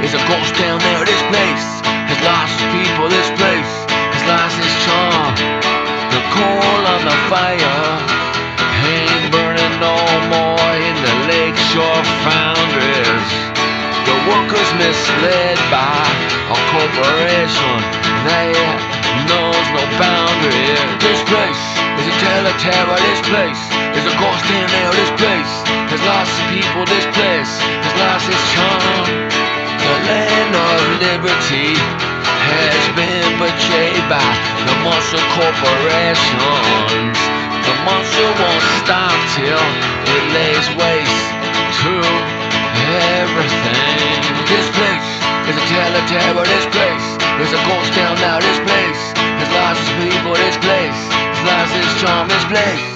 There's a ghost down there, this place has lost its people, this place has lost its charm. The coal on the fire ain't burning no more in the lakeshore foundries. The workers misled by a corporation that knows no boundary. This place is a tale of terror, this place is a ghost down there, this place has lost its people, this place has lost its charm. The land of liberty has been betrayed by the monster corporations. The monster won't stop till it lays waste to everything. This place is a tale of terror, this place is a ghost town now, this place has lost its people, this place has lost its charm, this place